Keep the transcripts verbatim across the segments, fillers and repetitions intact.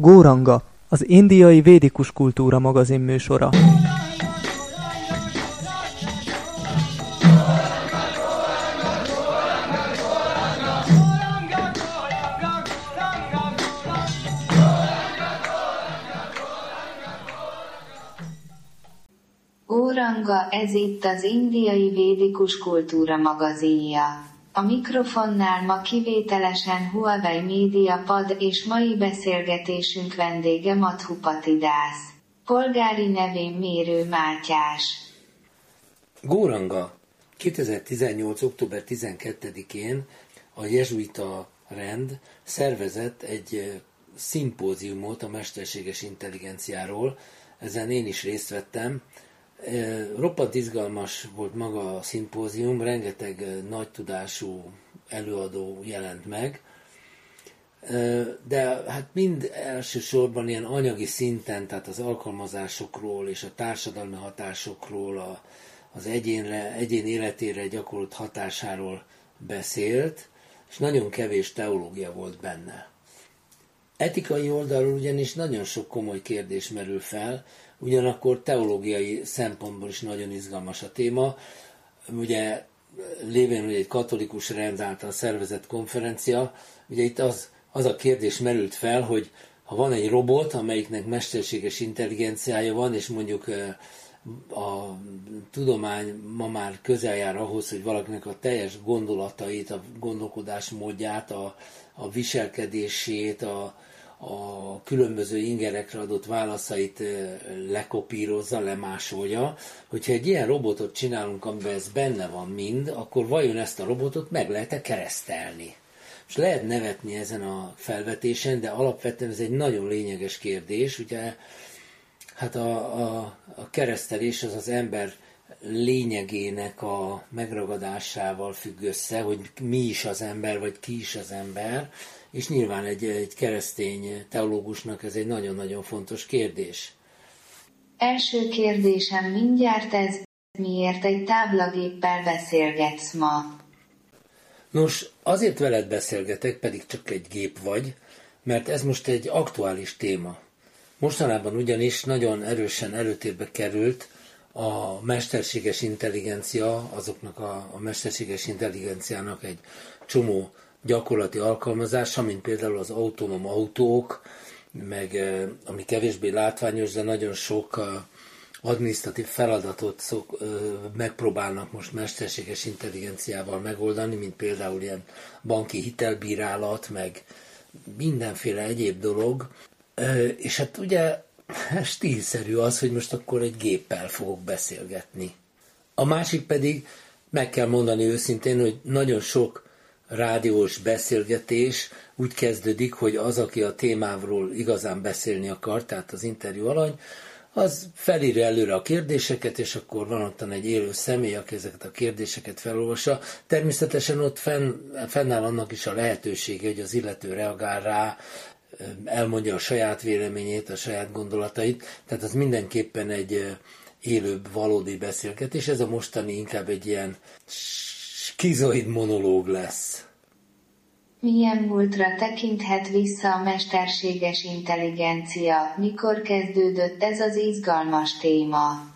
Góranga, az indiai védikus kultúra magazin műsora. Góranga, ez itt az indiai védikus kultúra magazinja. A mikrofonnál ma kivételesen Huawei Media Pad és mai beszélgetésünk vendége Madhupati Dász. Polgári nevén Mérő Mátyás. Góranga kétezer-tizennyolc. október tizenkettedikén a jezsuita rend szervezett egy szimpóziumot a mesterséges intelligenciáról. Ezen én is részt vettem. Roppant izgalmas volt maga a szimpózium, rengeteg nagy tudású előadó jelent meg, de hát mind elsősorban ilyen anyagi szinten, tehát az alkalmazásokról és a társadalmi hatásokról, a, az egyénre, egyén életére gyakorolt hatásáról beszélt, és nagyon kevés teológia volt benne. Etikai oldalról ugyanis nagyon sok komoly kérdés merül fel, ugyanakkor teológiai szempontból is nagyon izgalmas a téma. Ugye lévén, hogy egy katolikus rend által szervezett konferencia, ugye itt az, az a kérdés merült fel, hogy ha van egy robot, amelyiknek mesterséges intelligenciája van, és mondjuk a tudomány ma már közel jár ahhoz, hogy valakinek a teljes gondolatait, a gondolkodásmódját, a, a viselkedését, a a különböző ingerekre adott válaszait lekopírozza, lemásolja, hogyha egy ilyen robotot csinálunk, amiben ez benne van mind, akkor vajon ezt a robotot meg lehet-e keresztelni? És lehet nevetni ezen a felvetésen, de alapvetően ez egy nagyon lényeges kérdés. Ugye hát a, a, a keresztelés az az ember lényegének a megragadásával függ össze, hogy mi is az ember, vagy ki is az ember, és nyilván egy, egy keresztény teológusnak ez egy nagyon-nagyon fontos kérdés. Első kérdésem mindjárt ez, miért egy táblagéppel beszélgetsz ma? Nos, azért veled beszélgetek, pedig csak egy gép vagy, mert ez most egy aktuális téma. Mostanában ugyanis nagyon erősen előtérbe került a mesterséges intelligencia, azoknak a, a mesterséges intelligenciának egy csomó gyakorlati alkalmazása, mint például az autonóm autók, meg ami kevésbé látványos, de nagyon sok adminisztratív feladatot szok, megpróbálnak most mesterséges intelligenciával megoldani, mint például ilyen banki hitelbírálat, meg mindenféle egyéb dolog. És hát ugye stílszerű az, hogy most akkor egy géppel fogok beszélgetni. A másik pedig, meg kell mondani őszintén, hogy nagyon sok rádiós beszélgetés úgy kezdődik, hogy az, aki a témáról igazán beszélni akar, tehát az interjú alany, az felírja előre a kérdéseket, és akkor van ottan egy élő személy, aki ezeket a kérdéseket felolvassa. Természetesen ott fenn, fennáll annak is a lehetősége, hogy az illető reagál rá, elmondja a saját véleményét, a saját gondolatait, tehát az mindenképpen egy élőbb, valódi beszélgetés. Ez a mostani inkább egy ilyen skizoid monológ lesz. Milyen múltra tekinthet vissza a mesterséges intelligencia? Mikor kezdődött ez az izgalmas téma?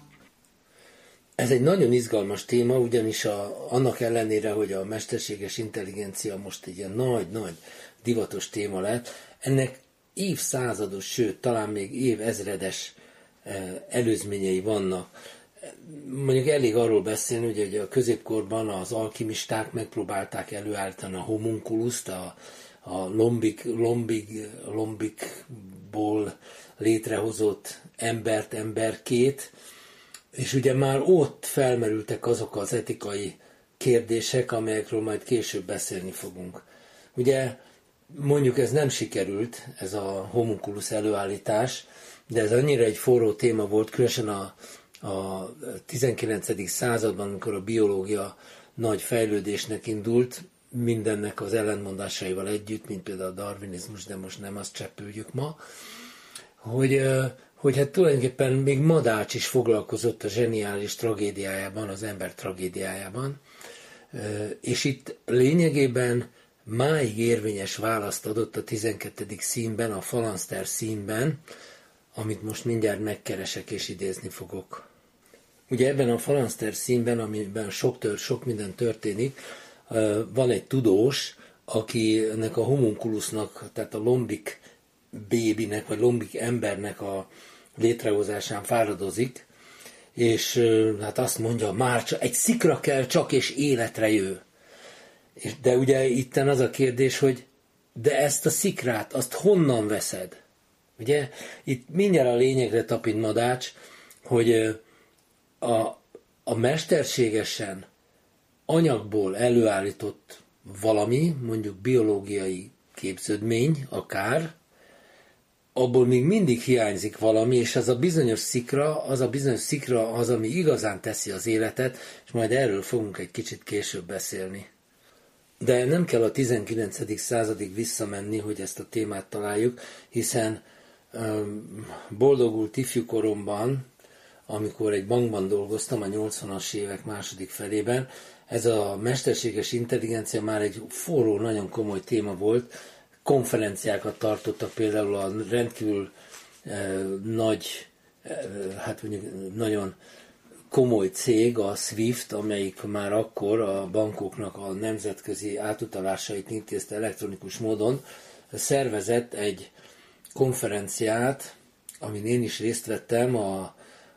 Ez egy nagyon izgalmas téma, ugyanis a, annak ellenére, hogy a mesterséges intelligencia most egy ilyen nagy-nagy divatos téma lett, ennek évszázados, sőt, talán még évezredes előzményei vannak. Mondjuk elég arról beszélni, hogy, hogy a középkorban az alkimisták megpróbálták előállítani a homunkuluszt, a, a lombik, lombik, lombikból létrehozott embert, emberkét, és ugye már ott felmerültek azok az etikai kérdések, amelyekről majd később beszélni fogunk. Ugye mondjuk ez nem sikerült, ez a homunculus előállítás, de ez annyira egy forró téma volt, különösen a a tizenkilencedik században, amikor a biológia nagy fejlődésnek indult, mindennek az ellentmondásaival együtt, mint például a darwinizmus, de most nem azt cseppüljük ma, hogy, hogy hát tulajdonképpen még Madács is foglalkozott a zseniális tragédiájában, az ember tragédiájában, és itt lényegében máig érvényes választ adott a tizenkettedik színben, a Phalanstère színben, amit most mindjárt megkeresek és idézni fogok. Ugye ebben a Phalanstère színben, amiben sok, tör, sok minden történik, van egy tudós, akinek a homunculusnak, tehát a lombik bébinek, vagy lombik embernek a létrehozásán fáradozik, és hát azt mondja, már csak egy szikra kell csak, és életre jő. De ugye itten az a kérdés, hogy de ezt a szikrát, azt honnan veszed? Ugye itt mindjárt a lényegre tapint Madács, hogy a, a mesterségesen anyagból előállított valami, mondjuk biológiai képződmény, akár, abból még mindig hiányzik valami, és az a bizonyos szikra, az a bizonyos szikra az, ami igazán teszi az életet, és majd erről fogunk egy kicsit később beszélni. De nem kell a tizenkilencedik századig visszamenni, hogy ezt a témát találjuk, hiszen um, boldogult ifjúkoromban, amikor egy bankban dolgoztam a nyolcvanas évek második felében, ez a mesterséges intelligencia már egy forró, nagyon komoly téma volt. Konferenciákat tartottak például a rendkívül eh, nagy, eh, hát mondjuk nagyon komoly cég, a SWIFT, amelyik már akkor a bankoknak a nemzetközi átutalásait intézte elektronikus módon, szervezett egy konferenciát, amin én is részt vettem, a,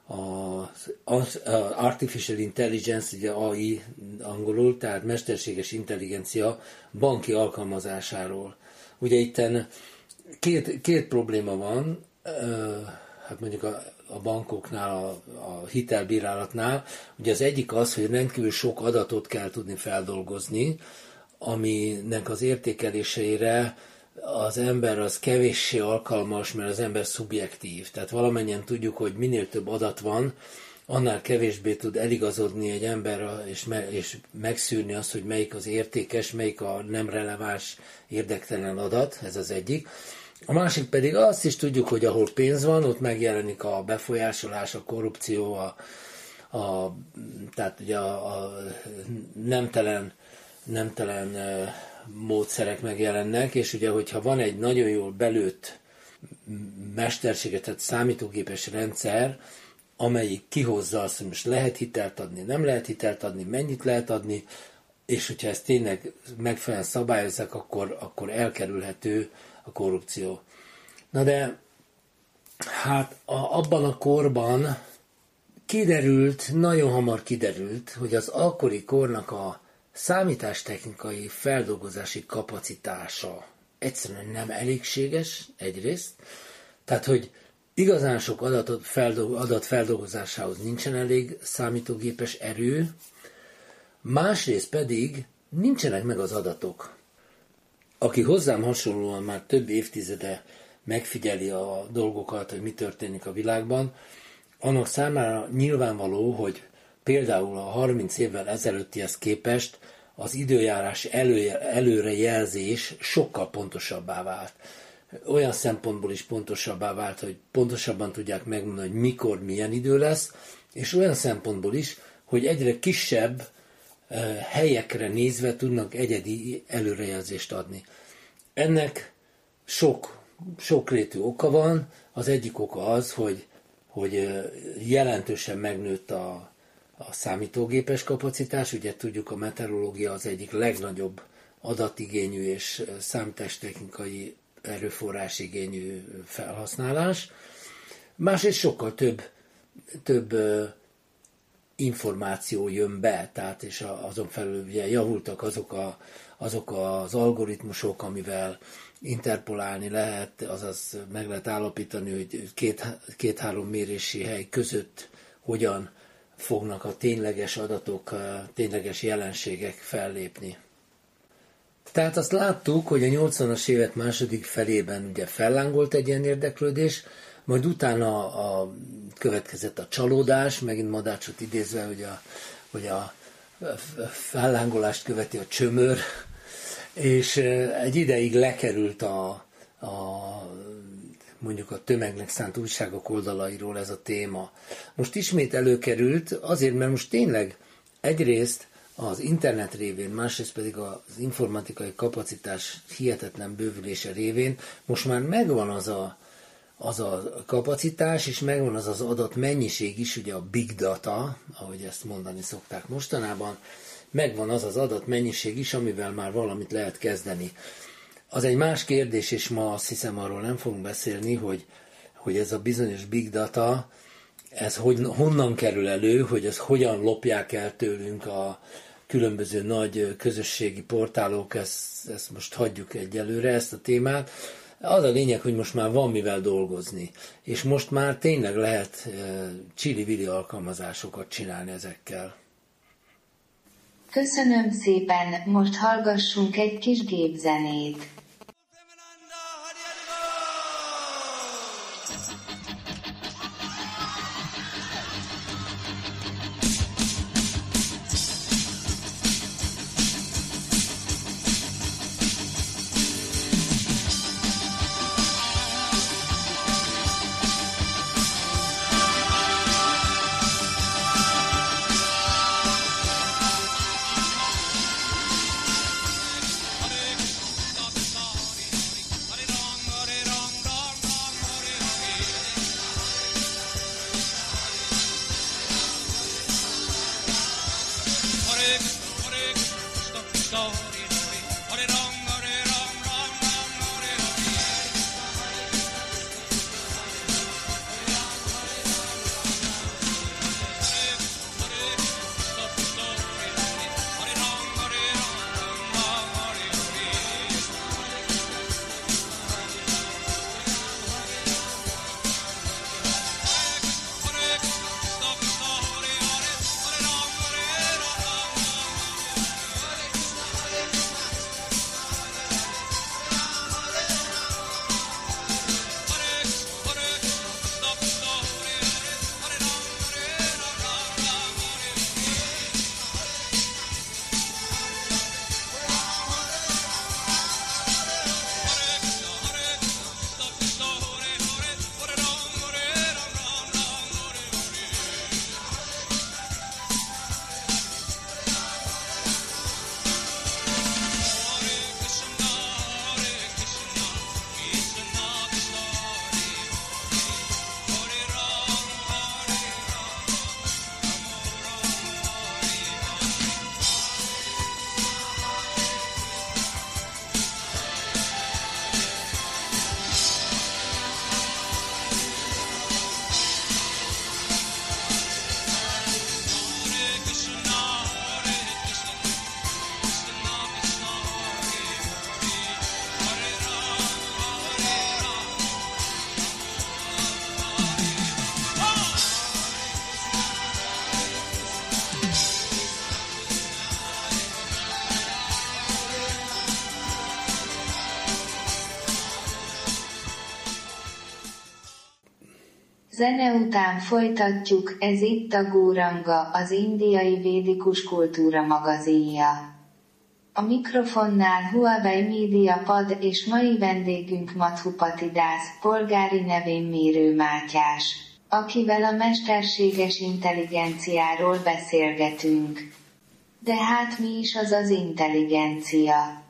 a Artificial Intelligence, ugye á i angolul, tehát mesterséges intelligencia banki alkalmazásáról. Ugye itten két, két probléma van, hát mondjuk a, a bankoknál, a, a hitelbírálatnál. Ugye az egyik az, hogy rendkívül sok adatot kell tudni feldolgozni, aminek az értékelésére az ember az kevéssé alkalmas, mert az ember szubjektív. Tehát valamennyien tudjuk, hogy minél több adat van, annál kevésbé tud eligazodni egy ember, és, me, és megszűrni azt, hogy melyik az értékes, melyik a nem releváns, érdektelen adat, ez az egyik. A másik pedig azt is tudjuk, hogy ahol pénz van, ott megjelenik a befolyásolás, a korrupció, a, a, tehát ugye a, a nemtelen, nemtelen módszerek megjelennek, és ugye, hogyha van egy nagyon jól belőtt mesterséget, tehát számítógépes rendszer, amelyik kihozza azt, hogy most lehet hitelt adni, nem lehet hitelt adni, mennyit lehet adni, és hogyha ezt tényleg megfelelően szabályozzák, akkor, akkor elkerülhető a korrupció. Na de hát a, abban a korban kiderült, nagyon hamar kiderült, hogy az akkori kornak a számítástechnikai feldolgozási kapacitása egyszerűen nem elégséges egyrészt, tehát hogy igazán sok adatot feldolg, adat feldolgozásához nincsen elég számítógépes erő, másrészt pedig nincsenek meg az adatok. Aki hozzám hasonlóan már több évtizede megfigyeli a dolgokat, hogy mi történik a világban, annak számára nyilvánvaló, hogy például a harminc évvel ezelőttihez képest az időjárás elő, előrejelzés sokkal pontosabbá vált. Olyan szempontból is pontosabbá vált, hogy pontosabban tudják megmondani, hogy mikor milyen idő lesz, és olyan szempontból is, hogy egyre kisebb helyekre nézve tudnak egyedi előrejelzést adni. Ennek sok, sokrétű oka van. Az egyik oka az, hogy, hogy jelentősen megnőtt a, a számítógépes kapacitás. Ugye tudjuk, a meteorológia az egyik legnagyobb adatigényű és számítástechnikai erőforrásigényű felhasználás. Másrészt sokkal több, több információ jön be, tehát és azon felül ugye javultak azok, a, azok az algoritmusok, amivel interpolálni lehet, azaz meg lehet állapítani, hogy két, két-három mérési hely között hogyan fognak a tényleges adatok, a tényleges jelenségek fellépni. Tehát azt láttuk, hogy a nyolcvanas évek második felében ugye fellángolt egy ilyen érdeklődés, majd utána a, következett a csalódás, megint Madácsot idézve, hogy a, hogy a fellángolást követi a csömör, és egy ideig lekerült a, a mondjuk a tömegnek szánt újságok oldalairól ez a téma. Most ismét előkerült, azért, mert most tényleg egyrészt az internet révén, másrészt pedig az informatikai kapacitás hihetetlen bővülése révén most már megvan az a, az a kapacitás, és megvan az az adat mennyiség is, ugye a big data, ahogy ezt mondani szokták mostanában, megvan az az adat mennyiség is, amivel már valamit lehet kezdeni. Az egy más kérdés, és ma azt hiszem arról nem fogunk beszélni, hogy, hogy ez a bizonyos big data, ez hogy, honnan kerül elő, hogy ez hogyan lopják el tőlünk a különböző nagy közösségi portálok, ezt, ezt most hagyjuk egyelőre, ezt a témát. Az a lényeg, hogy most már van mivel dolgozni, és most már tényleg lehet csili-vili alkalmazásokat csinálni ezekkel. Köszönöm szépen, most hallgassunk egy kis gépzenét. Zene után folytatjuk, ez itt a Góranga, az indiai védikus kultúra magazinja. A mikrofonnál Huawei Media Pad és mai vendégünk Madhupati Dász, polgári nevén Mérő Mátyás, akivel a mesterséges intelligenciáról beszélgetünk. De hát mi is az az intelligencia?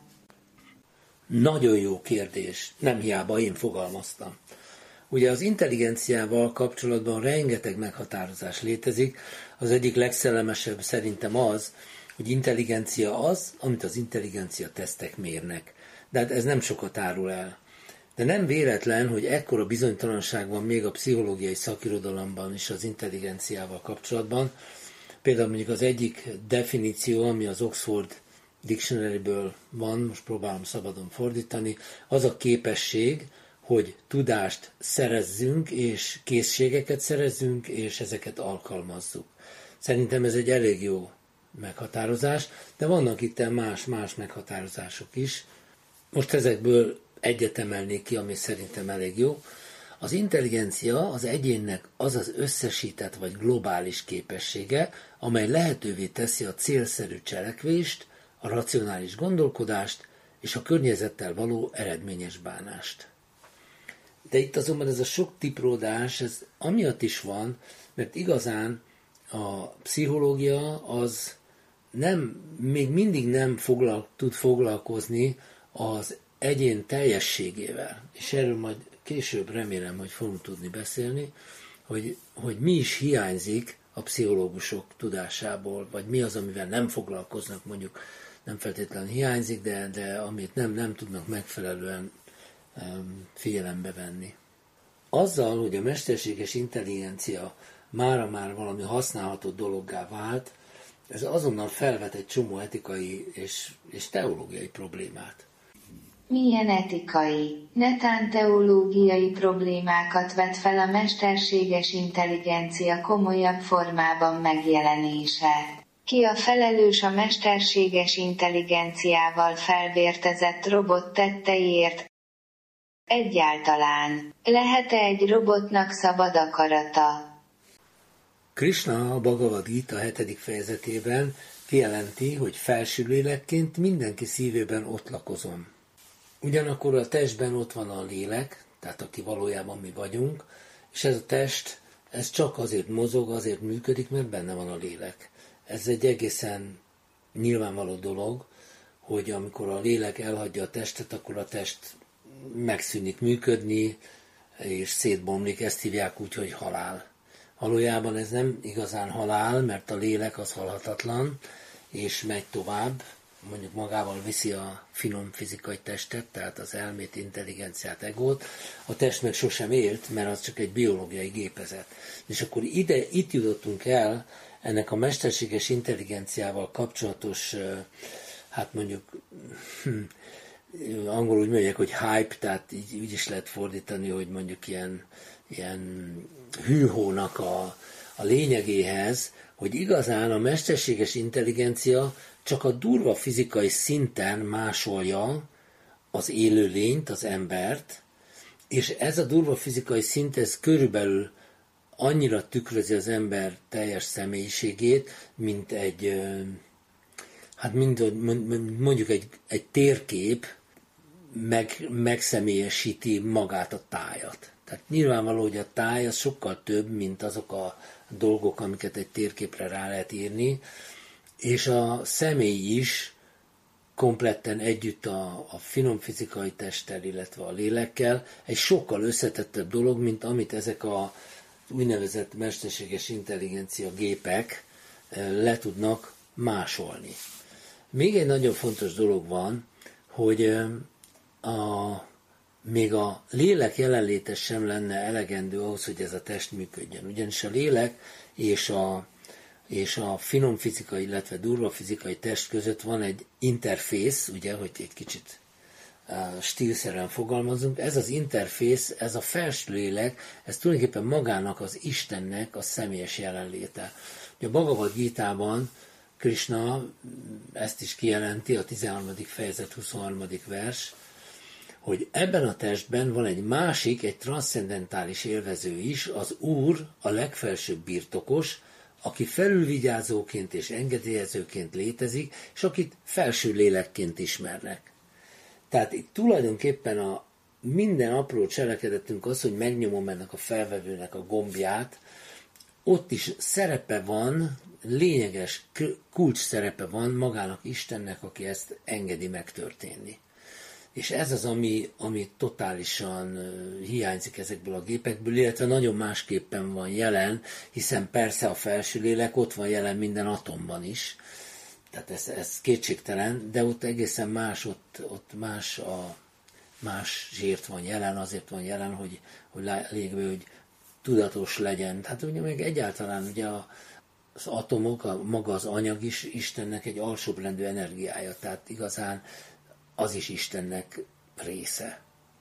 Nagyon jó kérdés, nem hiába én fogalmaztam. Ugye az intelligenciával kapcsolatban rengeteg meghatározás létezik, az egyik legszellemesebb szerintem az, hogy intelligencia az, amit az intelligencia tesztek mérnek. De hát ez nem sokat árul el. De nem véletlen, hogy ekkora bizonytalanság van még a pszichológiai szakirodalomban is az intelligenciával kapcsolatban. Például mondjuk az egyik definíció, ami az Oxford Dictionary-ből van, most próbálom szabadon fordítani, az a képesség, hogy tudást szerezzünk, és készségeket szerezzünk, és ezeket alkalmazzuk. Szerintem ez egy elég jó meghatározás, de vannak itt más-más meghatározások is. Most ezekből egyet emelnék ki, ami szerintem elég jó. Az intelligencia az egyénnek az az összesített vagy globális képessége, amely lehetővé teszi a célszerű cselekvést, a racionális gondolkodást és a környezettel való eredményes bánást. De itt azonban ez a sok tipródás, ez amiatt is van, mert igazán a pszichológia az nem, még mindig nem foglal, tud foglalkozni az egyén teljességével. És erről majd később remélem, hogy fogunk tudni beszélni, hogy, hogy mi is hiányzik a pszichológusok tudásából, vagy mi az, amivel nem foglalkoznak, mondjuk nem feltétlenül hiányzik, de, de amit nem, nem tudnak megfelelően um, figyelembe venni. Azzal, hogy a mesterséges intelligencia mára már valami használható dologgá vált, ez azonnal felvet egy csomó etikai és, és teológiai problémát. Milyen etikai, netán teológiai problémákat vet fel a mesterséges intelligencia komolyabb formában megjelenése? Ki a felelős a mesterséges intelligenciával felvértezett robot tetteiért? Egyáltalán, lehet-e egy robotnak szabad akarata? Krishna a Bhagavad Gita hetedik fejezetében kijelenti, hogy felső lélekként mindenki szívében ott lakozom. Ugyanakkor a testben ott van a lélek, tehát aki valójában mi vagyunk, és ez a test, ez csak azért mozog, azért működik, mert benne van a lélek. Ez egy egészen nyilvánvaló dolog, hogy amikor a lélek elhagyja a testet, akkor a test megszűnik működni, és szétbomlik, ezt hívják úgy, hogy halál. Valójában ez nem igazán halál, mert a lélek az halhatatlan, és megy tovább, mondjuk magával viszi a finom fizikai testet, tehát az elmét, intelligenciát, egót, a test meg sosem élt, mert az csak egy biológiai gépezet. És akkor ide, itt jutottunk el ennek a mesterséges intelligenciával kapcsolatos, hát mondjuk, hm, angolul úgy mondják, hogy hype, tehát így, így is lehet fordítani, hogy mondjuk ilyen, ilyen hűhónak a, a lényegéhez, hogy igazán a mesterséges intelligencia csak a durva fizikai szinten másolja az élőlényt, az embert, és ez a durva fizikai szint, ez körülbelül annyira tükrözi az ember teljes személyiségét, mint egy, hát mondjuk egy, egy térkép meg, megszemélyesíti magát a tájat. Tehát nyilvánvaló, hogy a táj az sokkal több, mint azok a dolgok, amiket egy térképre rá lehet írni, és a személy is kompletten együtt a, a finom fizikai testtel, illetve a lélekkel egy sokkal összetettebb dolog, mint amit ezek a úgynevezett mesterséges intelligencia gépek le tudnak másolni. Még egy nagyon fontos dolog van, hogy a, még a lélek jelenléte sem lenne elegendő ahhoz, hogy ez a test működjön. Ugyanis a lélek és a, és a finom fizikai, illetve durva fizikai test között van egy interfész, ugye, hogy egy kicsit stílszerűen fogalmazunk, ez az interfész, ez a felső lélek, ez tulajdonképpen magának az Istennek a személyes jelenléte. Ugye a Bhagavad Gitában Krishna ezt is kijelenti, a tizenharmadik fejezet huszonharmadik vers, hogy ebben a testben van egy másik, egy transzcendentális élvező is, az Úr, a legfelsőbb birtokos, aki felülvigyázóként és engedélyezőként létezik, és akit felső lélekként ismernek. Tehát itt tulajdonképpen a minden apró cselekedetünk az, hogy megnyomom ennek a felvevőnek a gombját, ott is szerepe van, lényeges kulcs szerepe van magának Istennek, aki ezt engedi megtörténni. És ez az, ami, ami totálisan hiányzik ezekből a gépekből, illetve nagyon másképpen van jelen, hiszen persze a felső lélek ott van jelen minden atomban is, tehát ez, ez kétségtelen, de ott egészen más, ott, ott más, a, más zsírt van jelen, azért van jelen, hogy, hogy lényegében, hogy tudatos legyen. Hát ugye még egyáltalán ugye a, az atomok, a, maga az anyag is Istennek egy alsóbrendű energiája, tehát igazán az is Istennek része.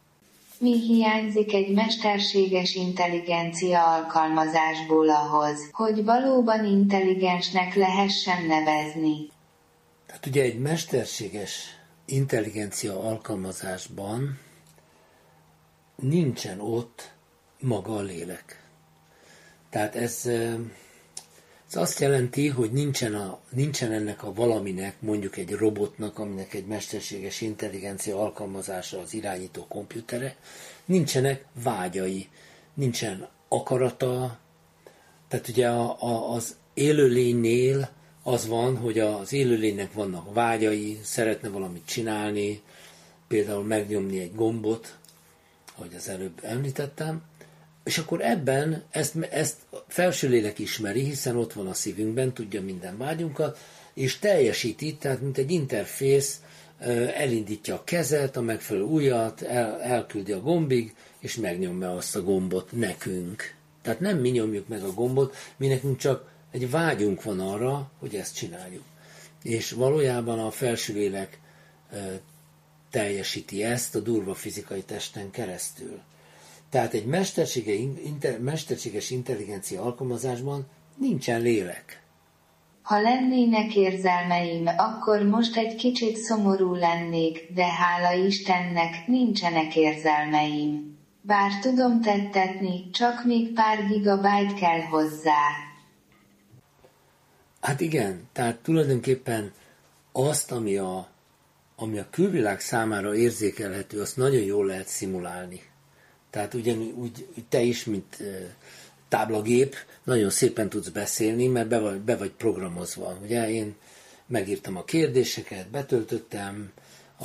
Mi hiányzik egy mesterséges intelligencia alkalmazásból ahhoz, hogy valóban intelligensnek lehessen nevezni? Tehát ugye egy mesterséges intelligencia alkalmazásban nincsen ott maga a lélek. Tehát ez, ez azt jelenti, hogy nincsen, a, nincsen ennek a valaminek, mondjuk egy robotnak, aminek egy mesterséges intelligencia alkalmazása az irányító komputere, nincsenek vágyai, nincsen akarata. Tehát ugye a, a, az élőlénynél az van, hogy az élőlénynek vannak vágyai, szeretne valamit csinálni, például megnyomni egy gombot, ahogy az előbb említettem, és akkor ebben ezt, ezt felső lélek ismeri, hiszen ott van a szívünkben, tudja minden vágyunkat, és teljesíti, tehát mint egy interfész, elindítja a kezet, a megfelelő ujjat, el, elküldi a gombig, és megnyomja azt a gombot nekünk. Tehát nem mi nyomjuk meg a gombot, mi nekünk csak egy vágyunk van arra, hogy ezt csináljuk. És valójában a felső lélek teljesíti ezt a durva fizikai testen keresztül. Tehát egy mesterséges, inter, mesterséges intelligencia alkalmazásban nincsen lélek. Ha lennének érzelmeim, akkor most egy kicsit szomorú lennék, de hála Istennek nincsenek érzelmeim. Bár tudom tettetni, csak még pár gigabyte kell hozzá. Hát igen, tehát tulajdonképpen azt, ami a, ami a külvilág számára érzékelhető, azt nagyon jól lehet szimulálni. Tehát ugyanúgy te is, mint táblagép, nagyon szépen tudsz beszélni, mert be vagy, be vagy programozva. Ugye én megírtam a kérdéseket, betöltöttem, a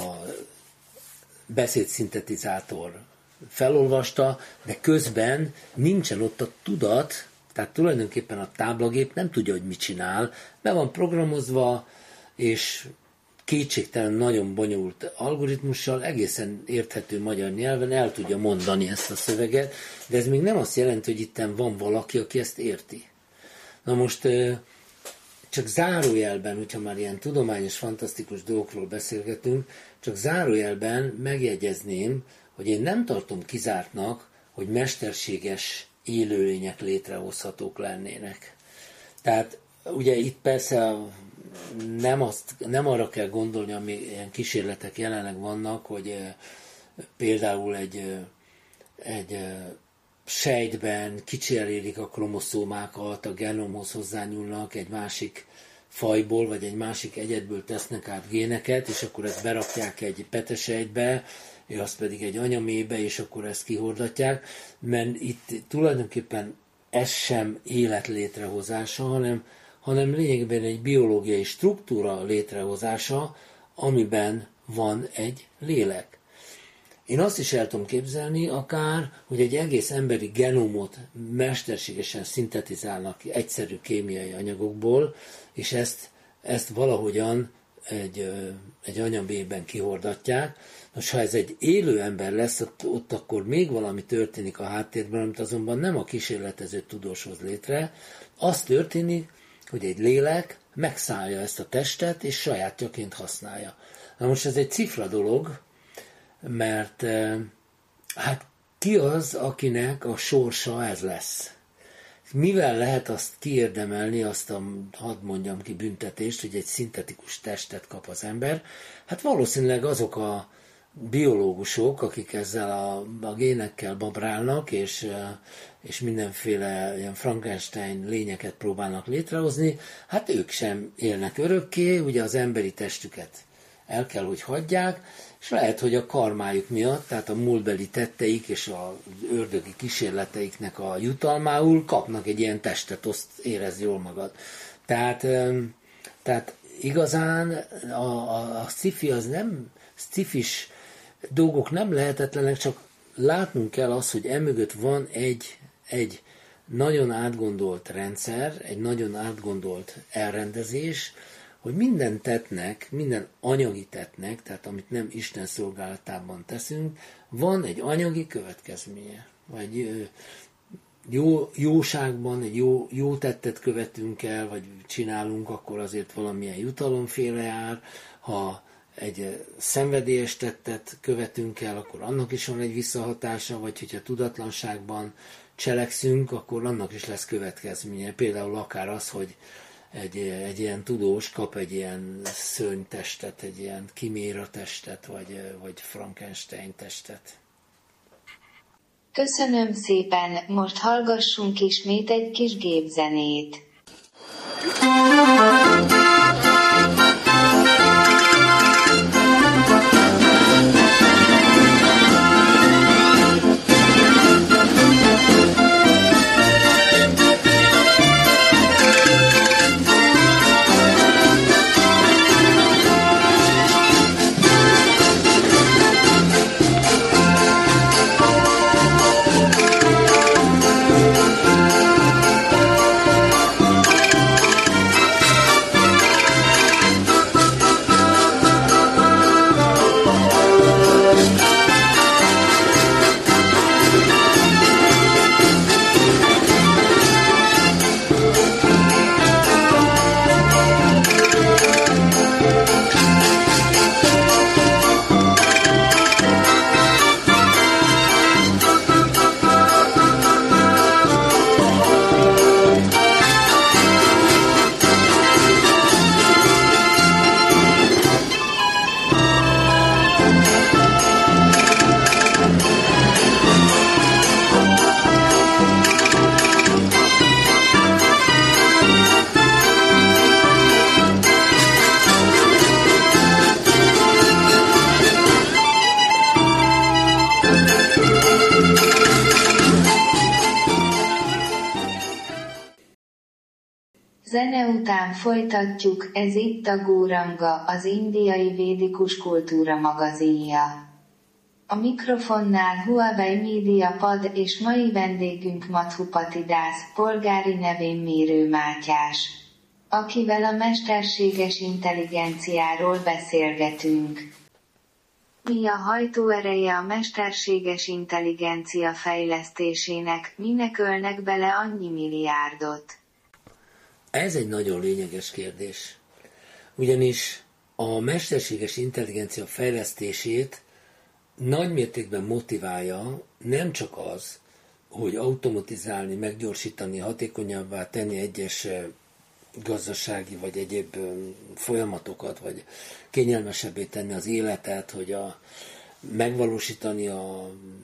beszédszintetizátor felolvasta, de közben nincsen ott a tudat, tehát tulajdonképpen a táblagép nem tudja, hogy mit csinál, be van programozva, és kétségtelen nagyon bonyolult algoritmussal, egészen érthető magyar nyelven el tudja mondani ezt a szöveget, de ez még nem azt jelenti, hogy itten van valaki, aki ezt érti. Na most csak zárójelben, hogyha már ilyen tudományos, fantasztikus dolgokról beszélgetünk, csak zárójelben megjegyezném, hogy én nem tartom kizártnak, hogy mesterséges élőlények létrehozhatók lennének. Tehát ugye itt persze nem, azt, nem arra kell gondolni, ami ilyen kísérletek jelenleg vannak, hogy e, például egy, egy e, sejtben kicserélik a kromoszómákat, a genomhoz hozzányúlnak egy másik fajból, vagy egy másik egyedből tesznek át géneket, és akkor ezt berakják egy petesejtbe, és azt pedig egy anyamébe, és akkor ezt kihordatják, mert itt tulajdonképpen ez sem élet létrehozása, hanem hanem lényegében egy biológiai struktúra létrehozása, amiben van egy lélek. Én azt is el tudom képzelni akár, hogy egy egész emberi genomot mesterségesen szintetizálnak egyszerű kémiai anyagokból, és ezt, ezt valahogyan egy, egy anyamében kihordatják. Most ha ez egy élő ember lesz, ott, ott akkor még valami történik a háttérben, amit azonban nem a kísérletező tudós hoz létre. Az történik, hogy egy lélek megszállja ezt a testet, és sajátjaként használja. Na most ez egy cifra dolog, mert hát ki az, akinek a sorsa ez lesz? Mivel lehet azt kiérdemelni, azt a, hadd mondjam ki, büntetést, hogy egy szintetikus testet kap az ember? Hát valószínűleg azok a biológusok, akik ezzel a, a génekkel babrálnak, és, és mindenféle ilyen Frankenstein lényeket próbálnak létrehozni, hát ők sem élnek örökké, ugye az emberi testüket el kell, hogy hagyják, és lehet, hogy a karmájuk miatt, tehát a múltbeli tetteik és az ördögi kísérleteiknek a jutalmául kapnak egy ilyen testet, azt érezd jól magad. Tehát, tehát igazán a, a, a sci-fi az nem, sci-fis dolgok nem lehetetlenek, csak látnunk kell azt, hogy emögött van egy, egy nagyon átgondolt rendszer, egy nagyon átgondolt elrendezés, hogy minden tettnek, minden anyagi tettnek, tehát amit nem Isten szolgálatában teszünk, van egy anyagi következménye. Vagy jó, jóságban egy jó, jó tettet követünk el, vagy csinálunk, akkor azért valamilyen jutalomféle jár. Ha egy szenvedélyes tettet követünk el, akkor annak is van egy visszahatása, vagy hogyha tudatlanságban cselekszünk, akkor annak is lesz következménye. Például akár az, hogy egy, egy ilyen tudós kap egy ilyen szörnytestet, egy ilyen kiméra testet, vagy, vagy Frankenstein testet. Köszönöm szépen, most hallgassunk ismét egy kis gépzenét. Zene után folytatjuk, ez itt a Góranga, az indiai védikus kultúra magazinja. A mikrofonnál Huawei Media Pad és mai vendégünk Madhupati Dász, polgári nevén Mérő Mátyás, akivel a mesterséges intelligenciáról beszélgetünk. Mi a hajtóereje a mesterséges intelligencia fejlesztésének, minek ölnek bele annyi milliárdot? Ez egy nagyon lényeges kérdés. Ugyanis a mesterséges intelligencia fejlesztését nagymértékben motiválja nem csak az, hogy automatizálni, meggyorsítani, hatékonyabbá tenni egyes gazdasági vagy egyéb folyamatokat, vagy kényelmesebbé tenni az életet, hogy a, megvalósítani a,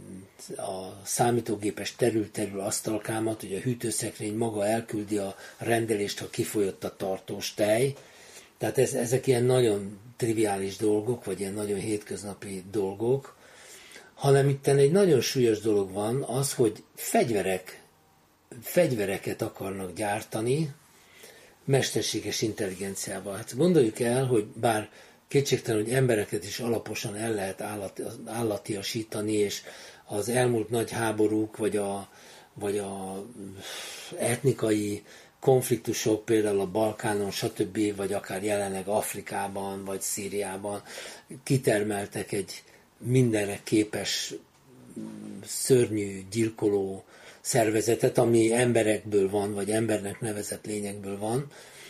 a számítógépes terül-terül asztalkámat, hogy a hűtőszekrény maga elküldi a rendelést, ha kifolyott a tartós tej. Tehát ez, ezek ilyen nagyon triviális dolgok, vagy ilyen nagyon hétköznapi dolgok, hanem itten egy nagyon súlyos dolog van, az, hogy fegyverek, fegyvereket akarnak gyártani mesterséges intelligenciával. Hát gondoljuk el, hogy bár kétségtelen, hogy embereket is alaposan el lehet állat, állatiasítani, és az elmúlt nagy háborúk, vagy a, vagy a etnikai konfliktusok, például a Balkánon, stb., vagy akár jelenleg Afrikában, vagy Szíriában kitermeltek egy mindenre képes, szörnyű, gyilkoló szervezetet, ami emberekből van, vagy embernek nevezett lényekből van,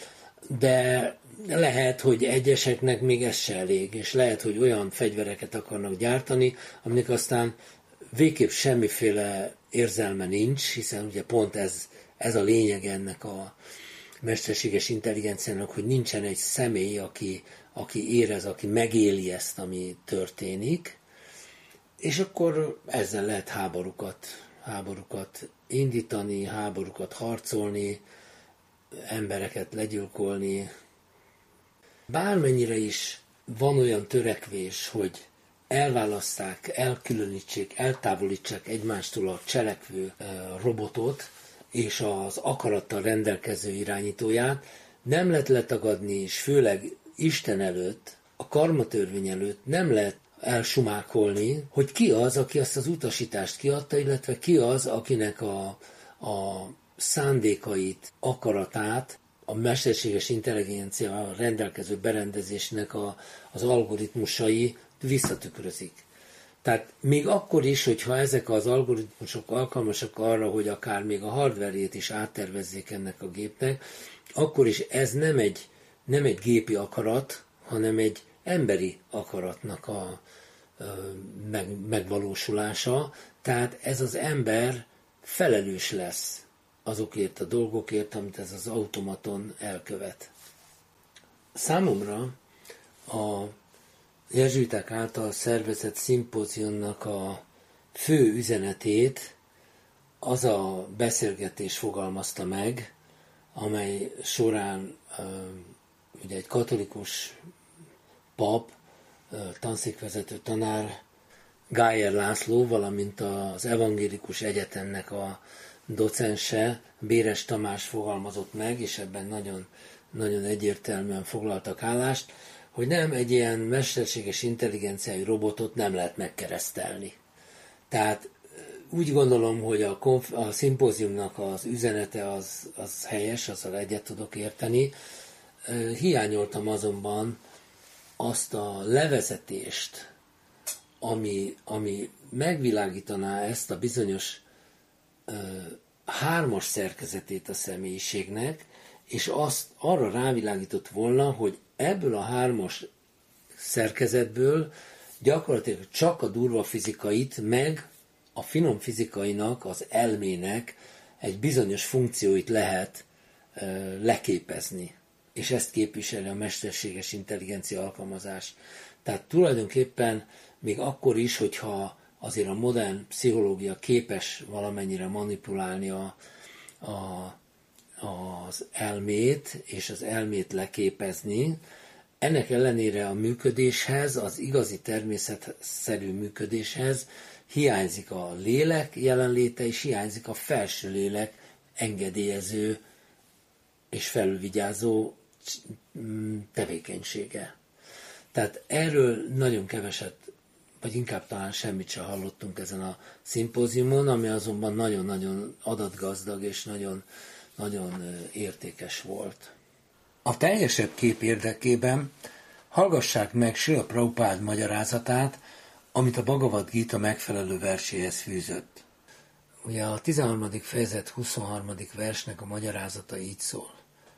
de lehet, hogy egyeseknek még ez se elég, és lehet, hogy olyan fegyvereket akarnak gyártani, aminek aztán végképp semmiféle érzelme nincs, hiszen ugye pont ez, ez a lényeg ennek a mesterséges intelligenciának, hogy nincsen egy személy, aki, aki érez, aki megéli ezt, ami történik, és akkor ezzel lehet háborúkat, háborúkat indítani, háborúkat harcolni, embereket legyilkolni. Bármennyire is van olyan törekvés, hogy elválasszák, elkülönítsék, eltávolítsák egymástól a cselekvő robotot és az akarattal rendelkező irányítóját, nem lehet letagadni, és főleg Isten előtt, a karmatörvény előtt nem lehet elsumákolni, hogy ki az, aki azt az utasítást kiadta, illetve ki az, akinek a, a szándékait, akaratát a mesterséges intelligencia rendelkező berendezésnek a, az algoritmusai visszatükrözik. Tehát még akkor is, hogyha ezek az algoritmusok alkalmasak arra, hogy akár még a hardverét is áttervezzék ennek a gépnek, akkor is ez nem egy, nem egy gépi akarat, hanem egy emberi akaratnak a, a meg, megvalósulása. Tehát ez az ember felelős lesz azokért a dolgokért, amit ez az automaton elkövet. Számomra a jezsuiták által szervezett szimpóziumnak a fő üzenetét az a beszélgetés fogalmazta meg, amely során ugye egy katolikus pap, tanszékvezető tanár, Gájer László, valamint az evangélikus egyetemnek a docense, Béres Tamás fogalmazott meg, és ebben nagyon, nagyon egyértelműen foglaltak állást, hogy nem egy ilyen mesterséges intelligenciájú robotot nem lehet megkeresztelni. Tehát úgy gondolom, hogy a, konf- a szimpóziumnak az üzenete az, az helyes, azzal egyet tudok érteni. Hiányoltam azonban azt a levezetést, ami, ami megvilágítaná ezt a bizonyos ö, hármas szerkezetét a személyiségnek, és azt arra rávilágított volna, hogy ebből a hármas szerkezetből gyakorlatilag csak a durva fizikait, meg a finom fizikainak, az elmének egy bizonyos funkcióit lehet ö, leképezni. És ezt képviseli a mesterséges intelligencia alkalmazás. Tehát tulajdonképpen még akkor is, hogyha azért a modern pszichológia képes valamennyire manipulálni a, a, az elmét, és az elmét leképezni, ennek ellenére a működéshez, az igazi természetszerű működéshez hiányzik a lélek jelenléte, és hiányzik a felső lélek engedélyező és felülvigyázó tevékenysége. Tehát erről nagyon keveset, vagy inkább talán semmit sem hallottunk ezen a szimpóziumon, ami azonban nagyon-nagyon adatgazdag és nagyon, nagyon értékes volt. A teljesebb kép érdekében hallgassák meg Srila Prabhupád magyarázatát, amit a Bhagavad Gita megfelelő verséhez fűzött. Ugye a tizenharmadik fejezet huszonharmadik versnek a magyarázata így szól.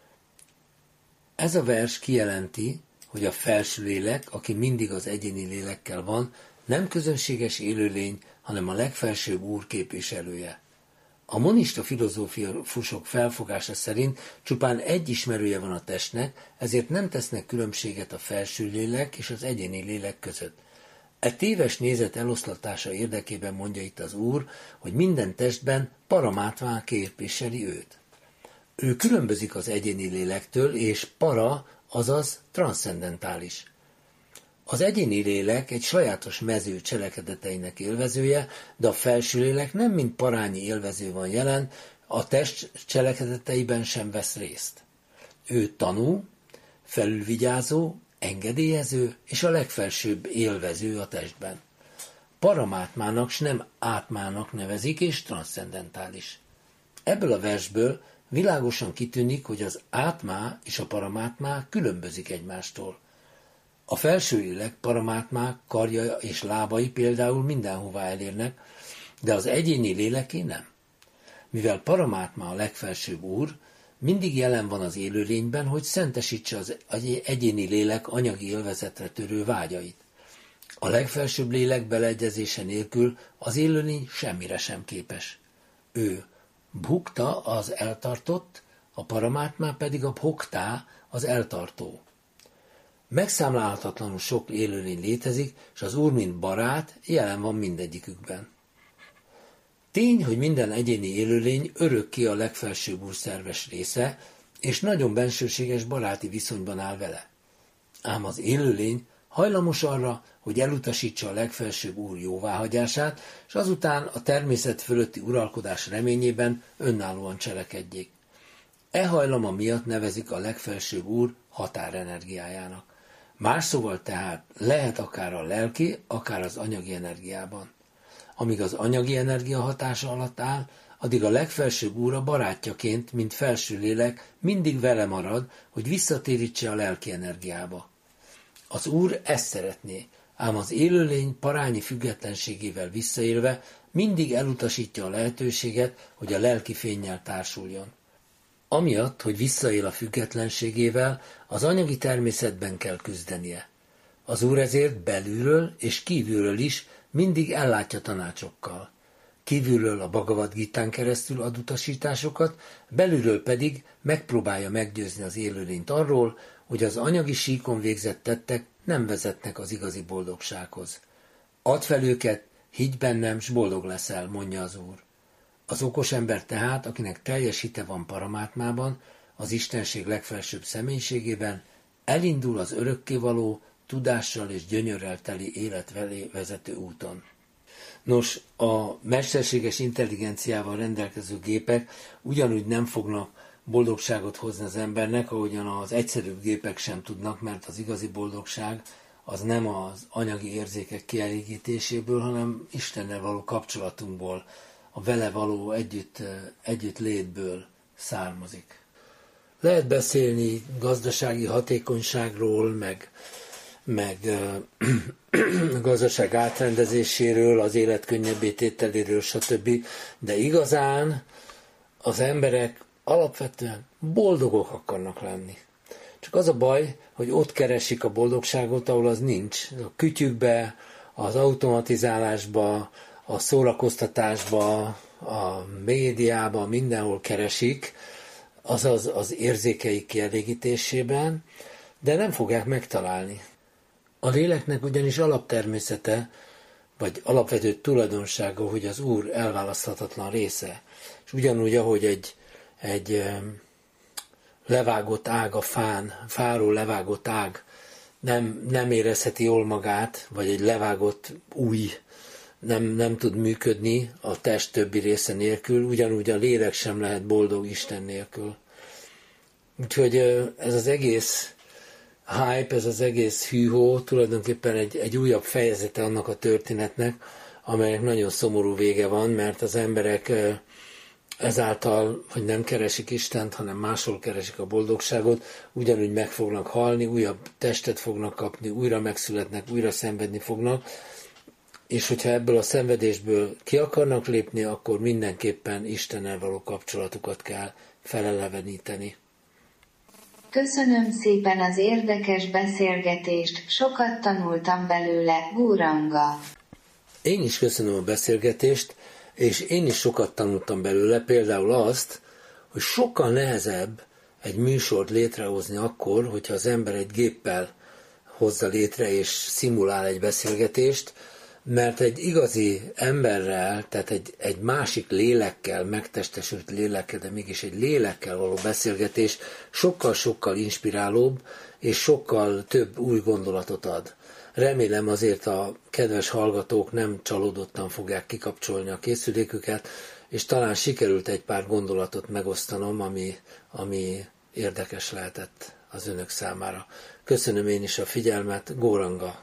Ez a vers kijelenti, hogy a felső lélek, aki mindig az egyéni lélekkel van, nem közönséges élőlény, hanem a legfelsőbb úr képviselője. A monista filozófusok felfogása szerint csupán egy ismerője van a testnek, ezért nem tesznek különbséget a felső lélek és az egyéni lélek között. E téves nézet eloszlatása érdekében mondja itt az Úr, hogy minden testben Paramátmá képviseli őt. Ő különbözik az egyéni lélektől, és para, azaz transzcendentális. Az egyéni lélek egy sajátos mező cselekedeteinek élvezője, de a felső lélek nem mint parányi élvező van jelen, a test cselekedeteiben sem vesz részt. Ő tanú, felülvigyázó, engedélyező és a legfelsőbb élvező a testben. Paramátmának, s nem átmának nevezik, és transzcendentális. Ebből a versből világosan kitűnik, hogy az átmá és a paramátmá különbözik egymástól. A felső lélek paramátmá karja és lábai például mindenhová elérnek, de az egyéni léleké nem. Mivel paramátmá a legfelsőbb úr, mindig jelen van az élőlényben, hogy szentesítse az egyéni lélek anyagi élvezetre törő vágyait. A legfelsőbb lélek beleegyezése nélkül az élőlény semmire sem képes. Ő bhukta az eltartott, a paramátmá pedig a bhoktá az eltartó. Megszámlálhatatlanul sok élőlény létezik, és az Úr, mint barát, jelen van mindegyikükben. Tény, hogy minden egyéni élőlény örökké a legfelsőbb úr szerves része, és nagyon bensőséges baráti viszonyban áll vele. Ám az élőlény hajlamos arra, hogy elutasítsa a legfelsőbb úr jóváhagyását, és azután a természet fölötti uralkodás reményében önállóan cselekedjék. E hajlama miatt nevezik a legfelsőbb úr határenergiájának. Más szóval tehát lehet akár a lelki, akár az anyagi energiában. Amíg az anyagi energia hatása alatt áll, addig a legfelsőbb úr a barátjaként, mint felső lélek mindig vele marad, hogy visszatérítse a lelki energiába. Az Úr ezt szeretné, ám az élőlény parányi függetlenségével visszaélve mindig elutasítja a lehetőséget, hogy a lelki fénnyel társuljon. Amiatt, hogy visszaél a függetlenségével, az anyagi természetben kell küzdenie. Az Úr ezért belülről és kívülről is mindig ellátja tanácsokkal. Kívülről a Bhagavad Gitán keresztül ad utasításokat, belülről pedig megpróbálja meggyőzni az élőlényt arról, hogy az anyagi síkon végzett tettek nem vezetnek az igazi boldogsághoz. Add fel őket, higgy bennem, s boldog leszel, mondja az Úr. Az okos ember tehát, akinek teljes hite van Paramátmában, az Istenség legfelsőbb személyiségében, elindul az örökkévaló, tudással és gyönyörrel teli élet felé vezető úton. Nos, a mesterséges intelligenciával rendelkező gépek ugyanúgy nem fognak boldogságot hozni az embernek, ahogyan az egyszerűbb gépek sem tudnak, mert az igazi boldogság az nem az anyagi érzékek kielégítéséből, hanem Istennel való kapcsolatunkból, a vele való együtt, együtt létből származik. Lehet beszélni gazdasági hatékonyságról, meg, meg gazdaság átrendezéséről, az élet könnyebbé tételéről, stb. De igazán az emberek alapvetően boldogok akarnak lenni. Csak az a baj, hogy ott keresik a boldogságot, ahol az nincs. A kütyükbe, az automatizálásba, a szórakoztatásba, a médiába, mindenhol keresik, azaz az érzékeik kielégítésében, de nem fogják megtalálni. A léleknek ugyanis alaptermészete, vagy alapvető tulajdonsága, hogy az Úr elválaszthatatlan része. És ugyanúgy, ahogy egy, egy levágott ág a fán, fáról levágott ág nem, nem érezheti jól magát, vagy egy levágott új nem, nem tud működni a test többi része nélkül, ugyanúgy a lélek sem lehet boldog Isten nélkül. Úgyhogy ez az egész hype, ez az egész hűhó tulajdonképpen egy, egy újabb fejezete annak a történetnek, amelynek nagyon szomorú vége van, mert az emberek ezáltal, hogy nem keresik Istent, hanem máshol keresik a boldogságot, ugyanúgy meg fognak halni, újabb testet fognak kapni, újra megszületnek, újra szenvedni fognak, és hogyha ebből a szenvedésből ki akarnak lépni, akkor mindenképpen Istennel való kapcsolatukat kell feleleveníteni. Köszönöm szépen az érdekes beszélgetést, sokat tanultam belőle, Guranga. Én is köszönöm a beszélgetést, és én is sokat tanultam belőle, például azt, hogy sokkal nehezebb egy műsort létrehozni akkor, hogyha az ember egy géppel hozza létre és szimulál egy beszélgetést, mert egy igazi emberrel, tehát egy, egy másik lélekkel, megtestesült lélekkel, de mégis egy lélekkel való beszélgetés sokkal-sokkal inspirálóbb, és sokkal több új gondolatot ad. Remélem azért a kedves hallgatók nem csalódottan fogják kikapcsolni a készüléküket, és talán sikerült egy pár gondolatot megosztanom, ami, ami érdekes lehetett az önök számára. Köszönöm én is a figyelmet, Góranga!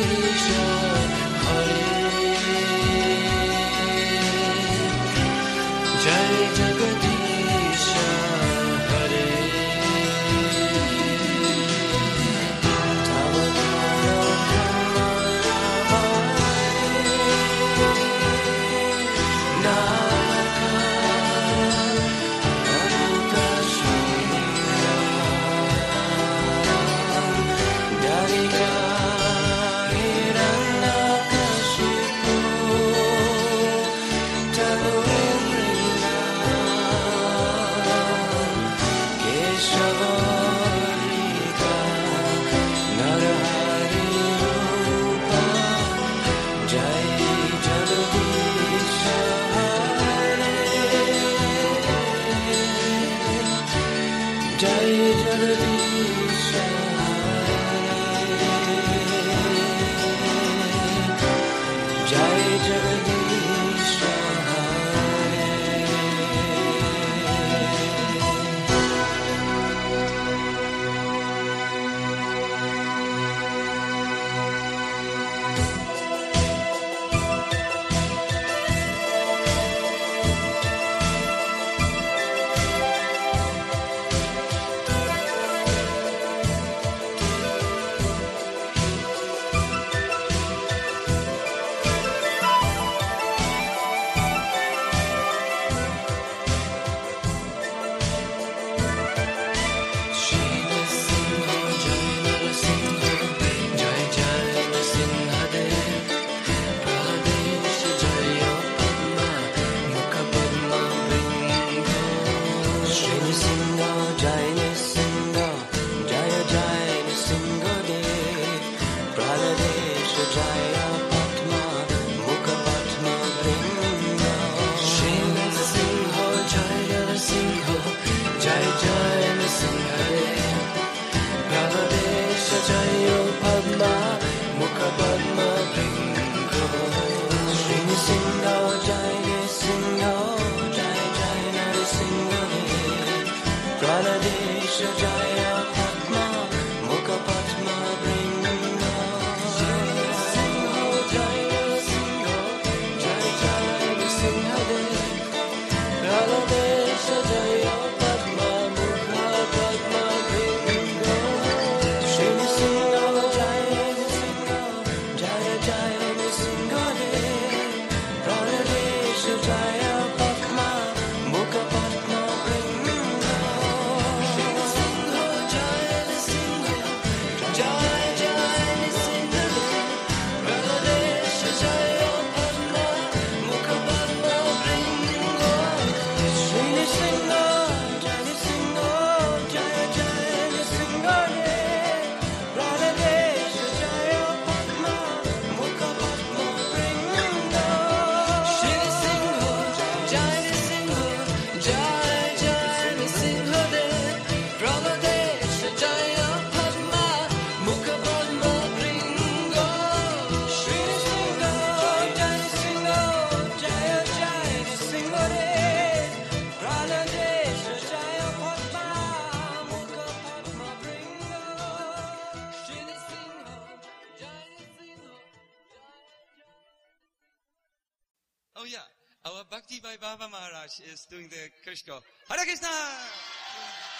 Oh yeah, our Bhakti Bhai Baba Maharaj is doing the Krishna. Hare Krishna!